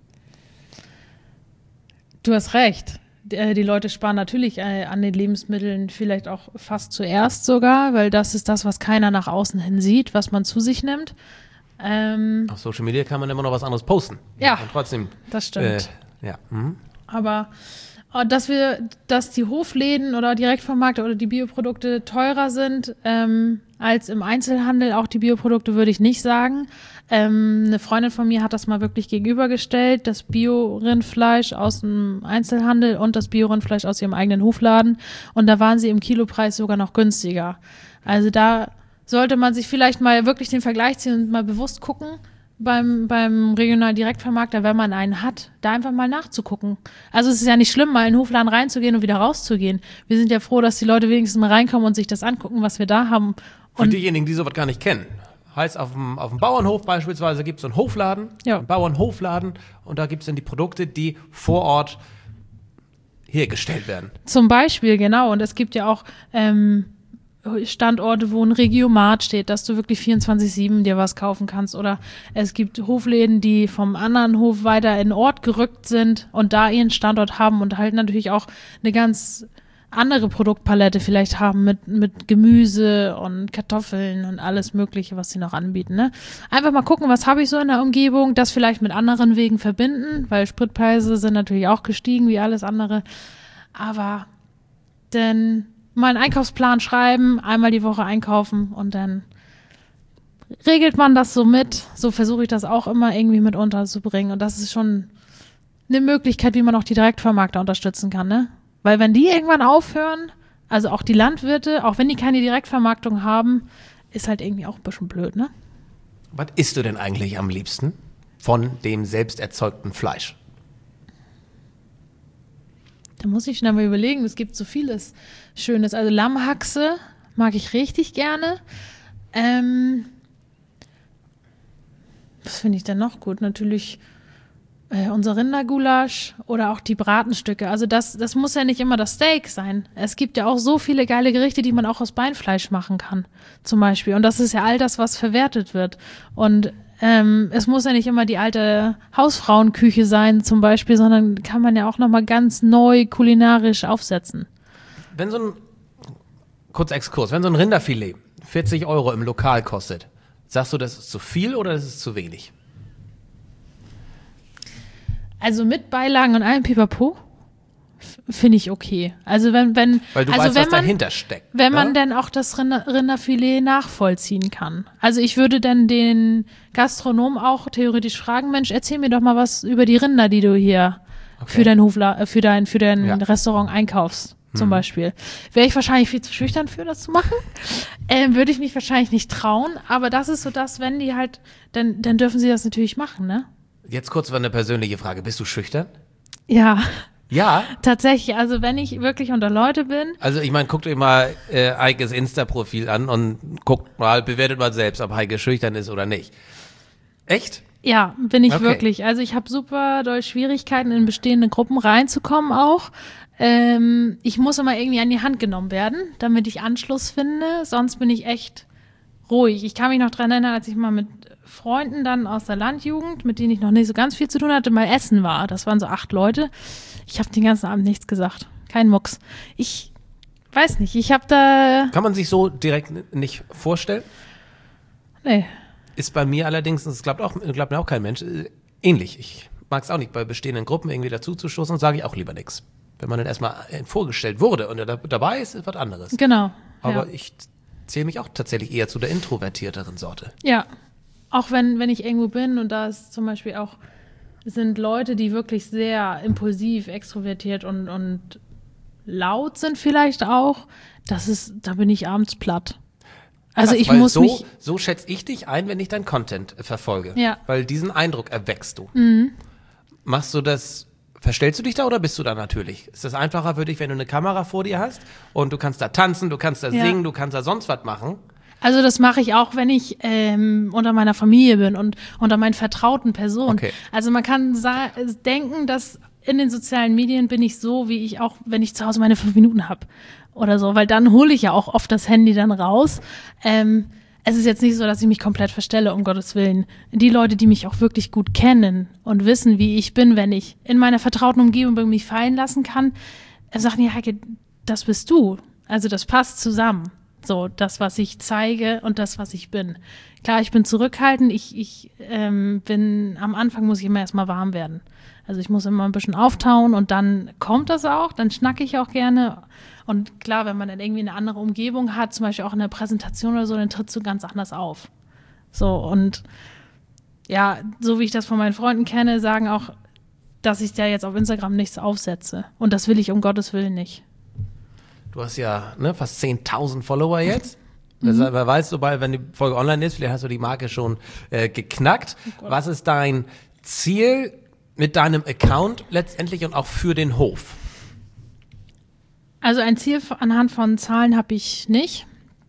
Du hast recht. Die Leute sparen natürlich an den Lebensmitteln vielleicht auch fast zuerst sogar, weil das ist das, was keiner nach außen hin sieht, was man zu sich nimmt. Auf Social Media kann man immer noch was anderes posten. Ja, und trotzdem. Das stimmt. Ja. Aber dass die Hofläden oder Direktvermarkter oder die Bioprodukte teurer sind als im Einzelhandel, auch die Bioprodukte würde ich nicht sagen. Eine Freundin von mir hat das mal wirklich gegenübergestellt, das Bio-Rindfleisch aus dem Einzelhandel und das Bio-Rindfleisch aus ihrem eigenen Hofladen. Und da waren sie im Kilopreis sogar noch günstiger. Also da sollte man sich vielleicht mal wirklich den Vergleich ziehen und mal bewusst gucken beim regionalen Direktvermarkter, wenn man einen hat, da einfach mal nachzugucken. Also es ist ja nicht schlimm, mal in den Hofladen reinzugehen und wieder rauszugehen. Wir sind ja froh, dass die Leute wenigstens mal reinkommen und sich das angucken, was wir da haben. Für diejenigen, die sowas gar nicht kennen. Heißt, auf dem Bauernhof beispielsweise gibt es so einen Hofladen, einen Bauernhofladen, und da gibt es dann die Produkte, die vor Ort hergestellt werden. Zum Beispiel, genau. Und es gibt ja auch Standorte, wo ein Regiomat steht, dass du wirklich 24/7 dir was kaufen kannst. Oder es gibt Hofläden, die vom anderen Hof weiter in den Ort gerückt sind und da ihren Standort haben und halt natürlich auch eine ganz andere Produktpalette vielleicht haben mit Gemüse und Kartoffeln und alles Mögliche, was sie noch anbieten. Ne? Einfach mal gucken, was habe ich so in der Umgebung, das vielleicht mit anderen Wegen verbinden, weil Spritpreise sind natürlich auch gestiegen, wie alles andere. Aber dann mal einen Einkaufsplan schreiben, einmal die Woche einkaufen und dann regelt man das so mit. So versuche ich das auch immer irgendwie mit unterzubringen. Und das ist schon eine Möglichkeit, wie man auch die Direktvermarkter unterstützen kann, ne? Weil wenn die irgendwann aufhören, also auch die Landwirte, auch wenn die keine Direktvermarktung haben, ist halt irgendwie auch ein bisschen blöd, ne? Was isst du denn eigentlich am liebsten von dem selbst erzeugten Fleisch? Da muss ich schnell mal überlegen, es gibt so vieles Schönes. Also Lammhaxe mag ich richtig gerne. Was finde ich denn noch gut? Natürlich unser Rindergulasch oder auch die Bratenstücke. Also das muss ja nicht immer das Steak sein. Es gibt ja auch so viele geile Gerichte, die man auch aus Beinfleisch machen kann, zum Beispiel. Und das ist ja all das, was verwertet wird. Und es muss ja nicht immer die alte Hausfrauenküche sein, zum Beispiel, sondern kann man ja auch nochmal ganz neu kulinarisch aufsetzen. Wenn so ein Rinderfilet 40 € im Lokal kostet, sagst du, das ist zu viel oder das ist zu wenig? Also mit Beilagen und allem Pipapo finde ich okay. Also wenn Weil du also weißt, wenn was man, dahinter steckt. Wenn man denn auch das Rinderfilet nachvollziehen kann. Also ich würde dann den Gastronom auch theoretisch fragen, Mensch, erzähl mir doch mal was über die Rinder, die du hier für dein Restaurant einkaufst, zum Beispiel. Wäre ich wahrscheinlich viel zu schüchtern für, das zu machen. Würde ich mich wahrscheinlich nicht trauen. Aber das ist so das, wenn die halt, dann dürfen sie das natürlich machen, ne? Jetzt kurz eine persönliche Frage. Bist du schüchtern? Ja. Ja? Tatsächlich, also wenn ich wirklich unter Leute bin. Also ich meine, guckt euch mal Heikes Insta-Profil an und bewertet mal selbst, ob Heike schüchtern ist oder nicht. Echt? Ja, bin ich wirklich. Also ich habe super doll Schwierigkeiten, in bestehende Gruppen reinzukommen auch. Ich muss immer irgendwie an die Hand genommen werden, damit ich Anschluss finde. Sonst bin ich echt ruhig. Ich kann mich noch dran erinnern, als ich mal mit Freunden dann aus der Landjugend, mit denen ich noch nicht so ganz viel zu tun hatte, mal essen war. Das waren so 8 Leute. Ich habe den ganzen Abend nichts gesagt. Kein Mucks. Ich weiß nicht, ich habe da... Kann man sich so direkt nicht vorstellen? Nee. Ist bei mir allerdings, das glaubt mir auch kein Mensch, ähnlich. Ich mag es auch nicht, bei bestehenden Gruppen irgendwie dazu zu stoßen, und sage ich auch lieber nichts. Wenn man dann erstmal vorgestellt wurde und dabei ist was anderes. Genau. Aber ich zähle mich auch tatsächlich eher zu der introvertierteren Sorte. Ja. Auch wenn ich irgendwo bin und da ist zum Beispiel auch, sind Leute, die wirklich sehr impulsiv, extrovertiert und laut sind vielleicht auch, da bin ich abends platt. Also Krass, ich weil muss mich... So schätze ich dich ein, wenn ich deinen Content verfolge. Ja. Weil diesen Eindruck erweckst du. Machst du das, verstellst du dich da oder bist du da natürlich? Ist das einfacher für dich, wenn du eine Kamera vor dir hast und du kannst da tanzen, du kannst da singen, du kannst da sonst was machen? Also das mache ich auch, wenn ich unter meiner Familie bin und unter meinen vertrauten Personen. Okay. Also man kann denken, dass in den sozialen Medien bin ich so, wie ich auch, wenn ich zu Hause meine 5 Minuten habe oder so, weil dann hole ich ja auch oft das Handy dann raus. Es ist jetzt nicht so, dass ich mich komplett verstelle, um Gottes Willen. Die Leute, die mich auch wirklich gut kennen und wissen, wie ich bin, wenn ich in meiner vertrauten Umgebung mich fallen lassen kann, sagen die, Heike, das bist du. Also das passt zusammen. So, das, was ich zeige und das, was ich bin. Klar, ich bin zurückhaltend. Ich bin, am Anfang muss ich immer erstmal warm werden. Also ich muss immer ein bisschen auftauen und dann kommt das auch, dann schnacke ich auch gerne. Und klar, wenn man dann irgendwie eine andere Umgebung hat, zum Beispiel auch in der Präsentation oder so, dann trittst du ganz anders auf. So, und ja, so wie ich das von meinen Freunden kenne, sagen auch, dass ich da jetzt auf Instagram nichts aufsetze. Und das will ich um Gottes Willen nicht. Du hast ja fast 10.000 Follower jetzt. Deshalb, wer weiß, sobald, wenn die Folge online ist, vielleicht hast du die Marke schon geknackt. Was ist dein Ziel mit deinem Account letztendlich und auch für den Hof? Also ein Ziel anhand von Zahlen habe ich nicht.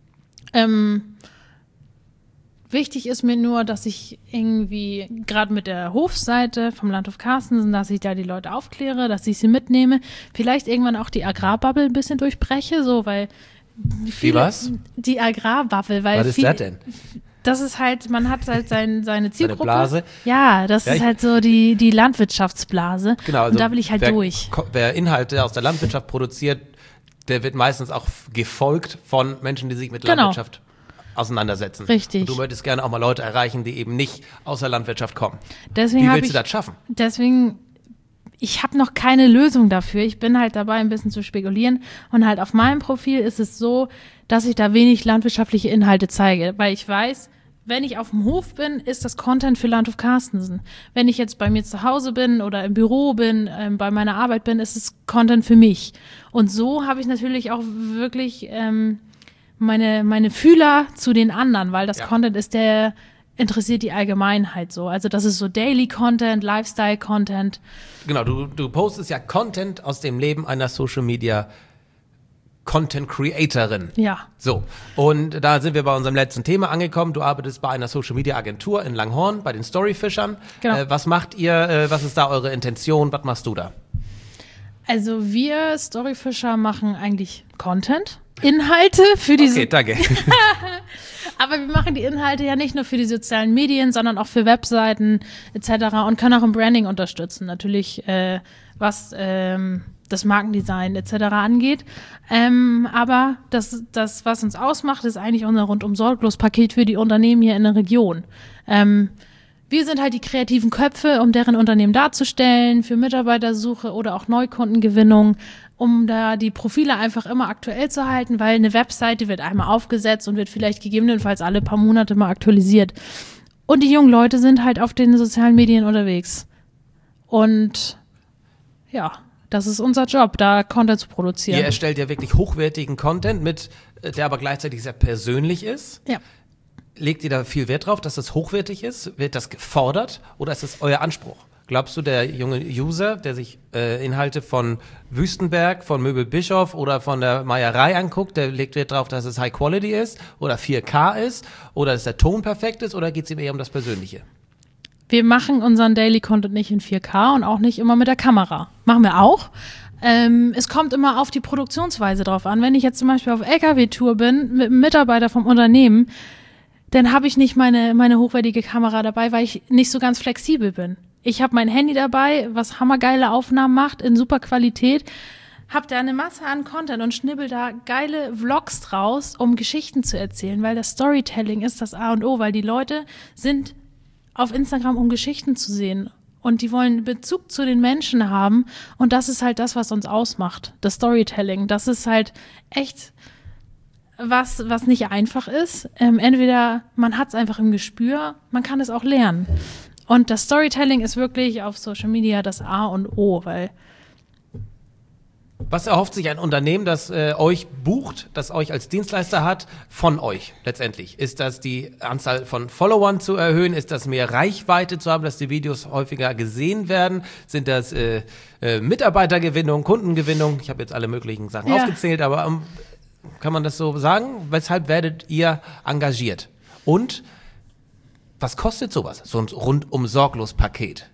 Wichtig ist mir nur, dass ich irgendwie, gerade mit der Hofseite vom Landhof Carstensen, dass ich da die Leute aufkläre, dass ich sie mitnehme. Vielleicht irgendwann auch die Agrarbubble ein bisschen durchbreche, so, weil Wie was? Die Agrarbubble, weil Was ist das denn? Das ist halt, man hat halt seine Zielgruppe. Blase? Ja, das ist halt so die Landwirtschaftsblase. Genau, also und da will ich halt durch. Wer Inhalte aus der Landwirtschaft produziert, der wird meistens auch gefolgt von Menschen, die sich mit Landwirtschaft auseinandersetzen. Richtig. Und du möchtest gerne auch mal Leute erreichen, die eben nicht aus der Landwirtschaft kommen. Deswegen Wie willst du das schaffen? Ich habe noch keine Lösung dafür. Ich bin halt dabei, ein bisschen zu spekulieren. Und halt auf meinem Profil ist es so, dass ich da wenig landwirtschaftliche Inhalte zeige. Weil ich weiß, wenn ich auf dem Hof bin, ist das Content für Landhof Carstensen. Wenn ich jetzt bei mir zu Hause bin oder im Büro bin, bei meiner Arbeit bin, ist es Content für mich. Und so habe ich natürlich auch wirklich meine Fühler zu den anderen, weil das Content ist, der interessiert die Allgemeinheit so. Also das ist so Daily Content, Lifestyle Content. Genau, du postest ja Content aus dem Leben einer Social Media Content Creatorin. Ja. So, und da sind wir bei unserem letzten Thema angekommen. Du arbeitest bei einer Social Media Agentur in Langhorn, bei den Storyfischern. Genau. Was macht ihr, was ist da eure Intention, was machst du da? Also wir Storyfisher machen eigentlich Content, Inhalte für diese. Okay, danke. Aber wir machen die Inhalte ja nicht nur für die sozialen Medien, sondern auch für Webseiten etc. und können auch im Branding unterstützen. Natürlich, was das Markendesign etc. angeht. Aber das, was uns ausmacht, ist eigentlich unser Rundum-Sorglos-Paket für die Unternehmen hier in der Region. Wir sind halt die kreativen Köpfe, um deren Unternehmen darzustellen, für Mitarbeitersuche oder auch Neukundengewinnung, um da die Profile einfach immer aktuell zu halten, weil eine Webseite wird einmal aufgesetzt und wird vielleicht gegebenenfalls alle paar Monate mal aktualisiert. Und die jungen Leute sind halt auf den sozialen Medien unterwegs. Und ja, das ist unser Job, da Content zu produzieren. Ihr erstellt ja wirklich hochwertigen Content, der aber gleichzeitig sehr persönlich ist. Ja. Legt ihr da viel Wert drauf, dass das hochwertig ist? Wird das gefordert oder ist das euer Anspruch? Glaubst du, der junge User, der sich Inhalte von Wüstenberg, von Möbel Bischof oder von der Meierei anguckt, der legt Wert drauf, dass es High Quality ist oder 4K ist oder dass der Ton perfekt ist oder geht es ihm eher um das Persönliche? Wir machen unseren Daily Content nicht in 4K und auch nicht immer mit der Kamera. Machen wir auch. Es kommt immer auf die Produktionsweise drauf an. Wenn ich jetzt zum Beispiel auf LKW-Tour bin mit einem Mitarbeiter vom Unternehmen, dann habe ich nicht meine hochwertige Kamera dabei, weil ich nicht so ganz flexibel bin. Ich habe mein Handy dabei, was hammergeile Aufnahmen macht, in super Qualität, habe da eine Masse an Content und schnibbel da geile Vlogs draus, um Geschichten zu erzählen, weil das Storytelling ist das A und O, weil die Leute sind auf Instagram, um Geschichten zu sehen. Und die wollen Bezug zu den Menschen haben. Und das ist halt das, was uns ausmacht. Das Storytelling. Das ist halt echt was nicht einfach ist. Entweder man hat es einfach im Gespür, man kann es auch lernen. Und das Storytelling ist wirklich auf Social Media das A und O, weil Was erhofft sich ein Unternehmen, das euch bucht, das euch als Dienstleister hat, von euch letztendlich? Ist das die Anzahl von Followern zu erhöhen? Ist das mehr Reichweite zu haben, dass die Videos häufiger gesehen werden? Sind das Mitarbeitergewinnung, Kundengewinnung? Ich habe jetzt alle möglichen Sachen aufgezählt, aber kann man das so sagen? Weshalb werdet ihr engagiert? Und was kostet sowas? So ein rundum sorglos Paket?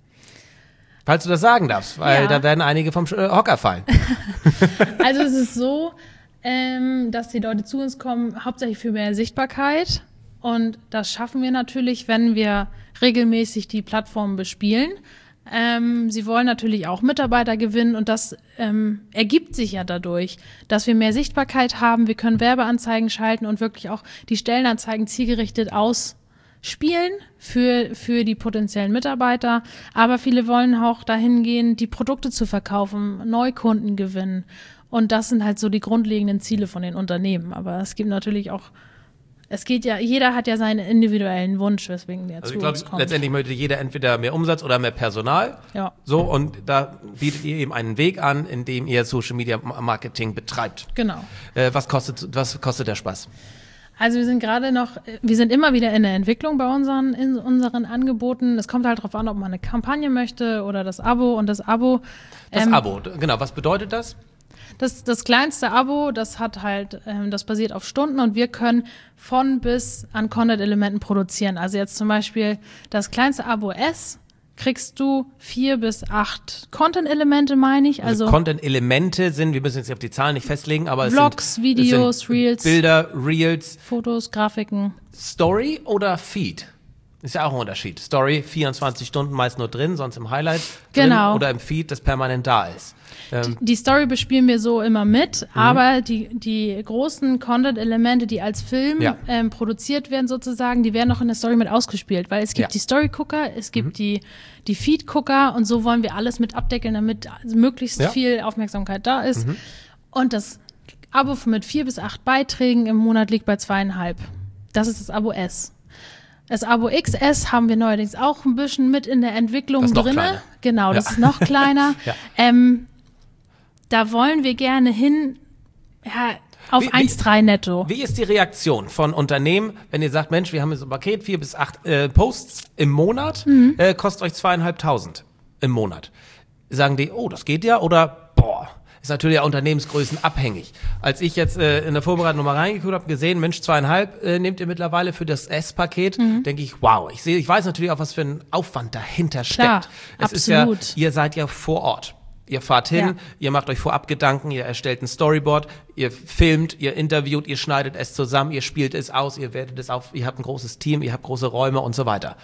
Falls du das sagen darfst, weil da werden einige vom Hocker fallen. Also es ist so, dass die Leute zu uns kommen, hauptsächlich für mehr Sichtbarkeit. Und das schaffen wir natürlich, wenn wir regelmäßig die Plattformen bespielen. Sie wollen natürlich auch Mitarbeiter gewinnen und das ergibt sich ja dadurch, dass wir mehr Sichtbarkeit haben. Wir können Werbeanzeigen schalten und wirklich auch die Stellenanzeigen zielgerichtet ausspielen für die potenziellen Mitarbeiter. Aber viele wollen auch dahin gehen, die Produkte zu verkaufen, Neukunden gewinnen. Und das sind halt so die grundlegenden Ziele von den Unternehmen. Aber es gibt natürlich auch jeder hat ja seinen individuellen Wunsch, weswegen der zu uns kommt. Letztendlich möchte jeder entweder mehr Umsatz oder mehr Personal. Ja. So, und da bietet ihr eben einen Weg an, in dem ihr Social Media Marketing betreibt. Genau. Was kostet der Spaß? Also wir sind immer wieder in der Entwicklung bei in unseren Angeboten. Es kommt halt darauf an, ob man eine Kampagne möchte oder das Abo. Und das Abo. Das Abo, genau. Was bedeutet das? Das kleinste Abo, das hat halt, das basiert auf Stunden und wir können von bis an Content-Elementen produzieren. Also jetzt zum Beispiel das kleinste Abo S kriegst du 4 bis 8 Content-Elemente, meine ich. Also Content-Elemente sind, wir müssen jetzt auf die Zahlen nicht festlegen, aber Vlogs, Videos, Reels. Bilder, Reels. Fotos, Grafiken. Story oder Feed? Ist ja auch ein Unterschied. Story, 24 Stunden meist nur drin, sonst im Highlight drin oder im Feed, das permanent da ist. Die Story bespielen wir so immer mit, aber die großen Content-Elemente, die als Film produziert werden sozusagen, die werden auch in der Story mit ausgespielt, weil es gibt die Story-Gucker, es gibt die Feed-Gucker und so wollen wir alles mit abdeckeln, damit möglichst viel Aufmerksamkeit da ist. Und das Abo mit 4 bis 8 Beiträgen im Monat liegt bei 2,5. Das ist das Abo S. Das Abo XS haben wir neuerdings auch ein bisschen mit in der Entwicklung drin. Genau, das ist noch kleiner. Da wollen wir gerne hin auf 1,3 netto. Wie ist die Reaktion von Unternehmen, wenn ihr sagt, Mensch, wir haben jetzt ein Paket, 4 bis 8 Posts im Monat, kostet euch 2.500 im Monat. Sagen die, oh, das geht ja, oder boah, ist natürlich auch Unternehmensgrößen abhängig. Als ich jetzt in der Vorbereitung nochmal reingeguckt habe, gesehen, Mensch, 2,5 nehmt ihr mittlerweile für das S-Paket, denke ich, wow, ich weiß natürlich auch, was für ein Aufwand dahinter steckt. Es absolut. ist ja, ihr seid ja vor Ort. Ihr fahrt hin, ihr macht euch vorab Gedanken, ihr erstellt ein Storyboard, ihr filmt, ihr interviewt, ihr schneidet es zusammen, ihr spielt es aus, ihr wertet es auf, ihr habt ein großes Team, ihr habt große Räume und so weiter.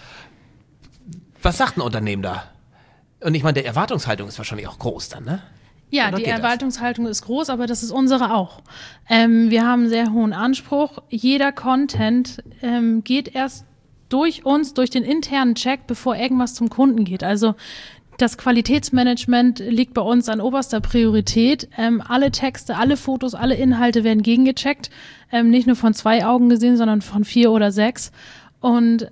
Was sagt ein Unternehmen da? Und ich meine, der Erwartungshaltung ist wahrscheinlich auch groß dann, ne? Ja, die Erwartungshaltung ist groß, aber das ist unsere auch. Wir haben einen sehr hohen Anspruch. Jeder Content geht erst durch uns, durch den internen Check, bevor irgendwas zum Kunden geht. Also das Qualitätsmanagement liegt bei uns an oberster Priorität. Alle Texte, alle Fotos, alle Inhalte werden gegengecheckt. Nicht nur von 2 Augen gesehen, sondern von 4 oder 6. Und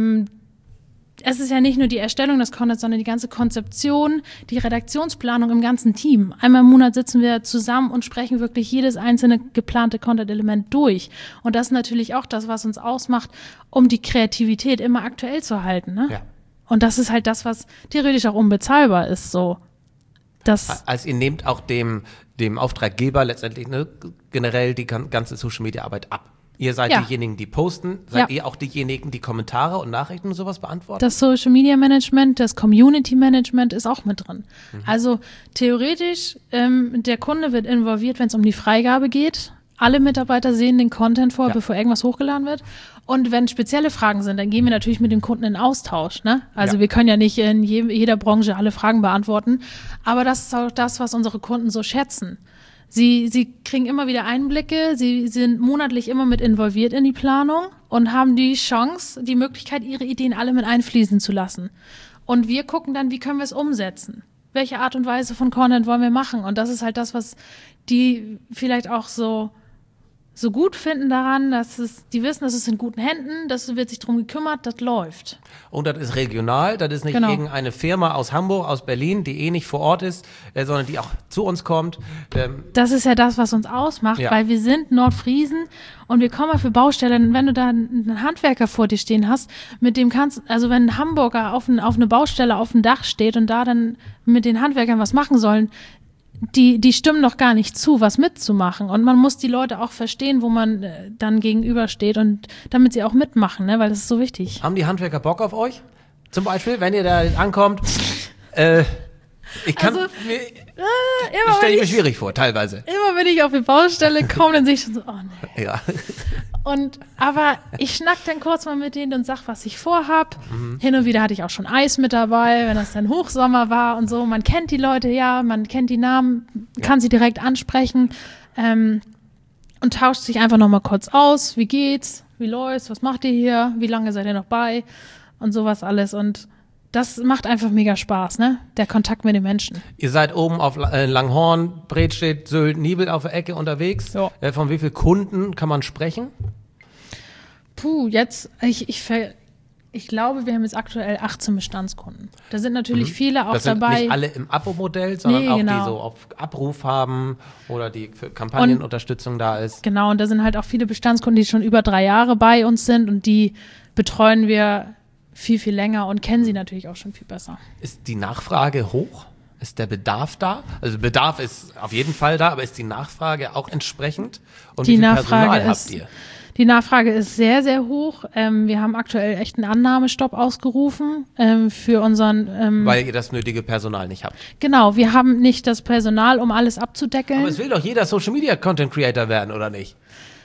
es ist ja nicht nur die Erstellung des Contents, sondern die ganze Konzeption, die Redaktionsplanung im ganzen Team. Einmal im Monat sitzen wir zusammen und sprechen wirklich jedes einzelne geplante Content-Element durch. Und das ist natürlich auch das, was uns ausmacht, um die Kreativität immer aktuell zu halten, ne? Ja. Und das ist halt das, was theoretisch auch unbezahlbar ist, so. Also ihr nehmt auch dem Auftraggeber letztendlich generell die ganze Social-Media-Arbeit ab. Ihr seid diejenigen, die posten. Seid ihr auch diejenigen, die Kommentare und Nachrichten und sowas beantworten? Das Social-Media-Management, das Community-Management ist auch mit drin. Also theoretisch, der Kunde wird involviert, wenn es um die Freigabe geht. Alle Mitarbeiter sehen den Content vor, bevor irgendwas hochgeladen wird. Und wenn spezielle Fragen sind, dann gehen wir natürlich mit dem Kunden in Austausch, ne? Also wir können ja nicht in jeder Branche alle Fragen beantworten. Aber das ist auch das, was unsere Kunden so schätzen. Sie kriegen immer wieder Einblicke, sie sind monatlich immer mit involviert in die Planung und haben die Chance, die Möglichkeit, ihre Ideen alle mit einfließen zu lassen. Und wir gucken dann, wie können wir es umsetzen? Welche Art und Weise von Content wollen wir machen? Und das ist halt das, was die vielleicht auch so so gut finden daran, die wissen, das ist in guten Händen, das wird sich drum gekümmert, das läuft. Und das ist regional, das ist nicht Genau. irgendeine Firma aus Hamburg, aus Berlin, die nicht vor Ort ist, sondern die auch zu uns kommt. Das ist ja das, was uns ausmacht, Ja. weil wir sind Nordfriesen und wir kommen für Baustellen. Wenn du da einen Handwerker vor dir stehen hast, mit dem also wenn ein Hamburger auf eine Baustelle auf dem Dach steht und da dann mit den Handwerkern was machen sollen, die stimmen noch gar nicht zu, was mitzumachen. Und man muss die Leute auch verstehen, wo man dann gegenübersteht und damit sie auch mitmachen, ne? Weil das ist so wichtig. Haben die Handwerker Bock auf euch? Zum Beispiel, wenn ihr da ankommt, ich kann Also, mir, Immer, ich stelle wenn mir ich, schwierig vor, teilweise. immer wenn ich auf die Baustelle komme, dann sehe ich schon so, oh nee. Ja. Aber ich schnack dann kurz mal mit denen und sag, was ich vorhab. Hin und wieder hatte ich auch schon Eis mit dabei, wenn das dann Hochsommer war und so. Man kennt die Leute, ja, man kennt die Namen, kann sie direkt ansprechen und tauscht sich einfach nochmal kurz aus. Wie geht's? Wie läuft's? Was macht ihr hier? Wie lange seid ihr noch bei? Und sowas alles. Und das macht einfach mega Spaß, ne? Der Kontakt mit den Menschen. Ihr seid oben auf Langhorn, Bredstedt, Sylt, Nibel auf der Ecke unterwegs. Ja. Von wie vielen Kunden kann man sprechen? Puh, jetzt, ich glaube, wir haben jetzt aktuell 18 Bestandskunden. Da sind natürlich viele auch Das sind dabei. nicht alle im Abo-Modell, sondern Nee, auch genau. die so auf Abruf haben oder die für Kampagnenunterstützung da ist. Genau, und da sind halt auch viele Bestandskunden, die schon über 3 Jahre bei uns sind und die betreuen wir viel, viel länger und kennen sie natürlich auch schon viel besser. Ist die Nachfrage hoch? Ist der Bedarf da? Also Bedarf ist auf jeden Fall da, aber ist die Nachfrage auch entsprechend? Und Die wie viel Nachfrage Personal ist- habt ihr? Die Nachfrage ist sehr, sehr hoch. Wir haben aktuell echt einen Annahmestopp ausgerufen für unseren. Weil ihr das nötige Personal nicht habt. Genau, wir haben nicht das Personal, um alles abzudeckeln. Aber es will doch jeder Social Media Content Creator werden, oder nicht?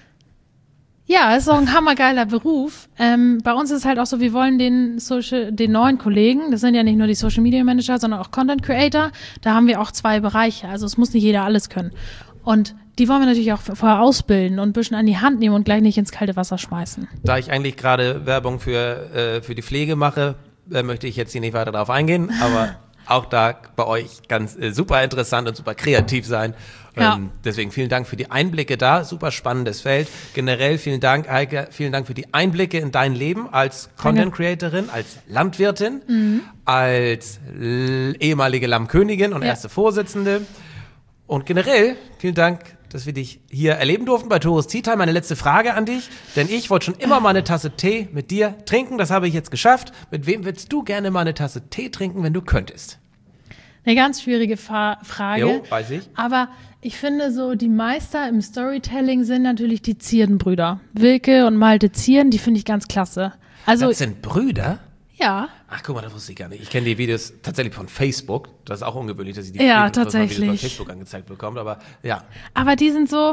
Ja, ist auch ein hammergeiler Beruf. Bei uns ist es halt auch so, wir wollen den neuen Kollegen, das sind ja nicht nur die Social Media Manager, sondern auch Content Creator, da haben wir auch 2 Bereiche. Also es muss nicht jeder alles können. Und die wollen wir natürlich auch vorher ausbilden und ein bisschen an die Hand nehmen und gleich nicht ins kalte Wasser schmeißen. Da ich eigentlich gerade Werbung für die Pflege mache, möchte ich jetzt hier nicht weiter darauf eingehen, aber auch da bei euch ganz super interessant und super kreativ sein. Ja. Deswegen vielen Dank für die Einblicke da, super spannendes Feld. Generell vielen Dank, Heike, vielen Dank für die Einblicke in dein Leben als Content Creatorin, als Landwirtin, als ehemalige Lammkönigin und Ja. erste Vorsitzende. Und generell vielen Dank, dass wir dich hier erleben durften bei Tores Tea Time. Meine letzte Frage an dich, denn ich wollte schon immer mal eine Tasse Tee mit dir trinken. Das habe ich jetzt geschafft. Mit wem würdest du gerne mal eine Tasse Tee trinken, wenn du könntest? Eine ganz schwierige Frage. Jo, weiß ich. Aber ich finde so, die Meister im Storytelling sind natürlich die Zierdenbrüder. Wilke und Malte Zieren, die finde ich ganz klasse. Also, Das sind Brüder? ja. Ach, guck mal, das wusste ich gar nicht. Ich kenne die Videos tatsächlich von Facebook. Das ist auch ungewöhnlich, dass ich die Ja, Videos bei tatsächlich. Facebook angezeigt bekommt. Aber ja. Aber die sind so,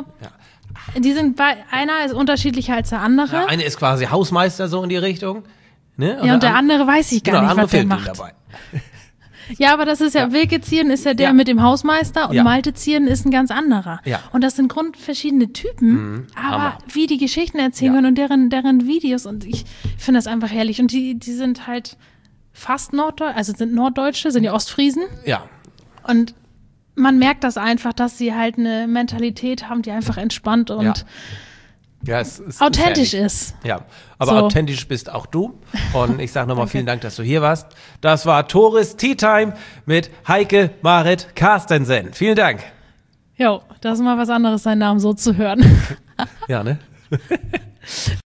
einer ist unterschiedlicher als der andere. Der eine ist quasi Hausmeister so in die Richtung. Ne? Ja, und der andere weiß ich gar genau, nicht, der was der andere filmt ihn macht. dabei. Ja, aber das ist ja, Wilke Zieren ist ja der Ja. mit dem Hausmeister und Ja. Malte Zieren ist ein ganz anderer. Ja. Und das sind grundverschiedene Typen, aber Hammer. wie die Geschichten erzählen Ja. können und deren Videos und ich finde das einfach herrlich. Und die sind halt fast Norddeutsche, also sind Norddeutsche, sind ja Ostfriesen Ja. und man merkt das einfach, dass sie halt eine Mentalität haben, die einfach entspannt und Ja, es ist authentisch herrlich. ist. Ja, aber So. authentisch bist auch du. Und ich sage nochmal vielen Dank, dass du hier warst. Das war Tores Tea Time mit Heike Marit Carstensen. Vielen Dank. Jo, das ist mal was anderes, seinen Namen so zu hören. Ja, ne?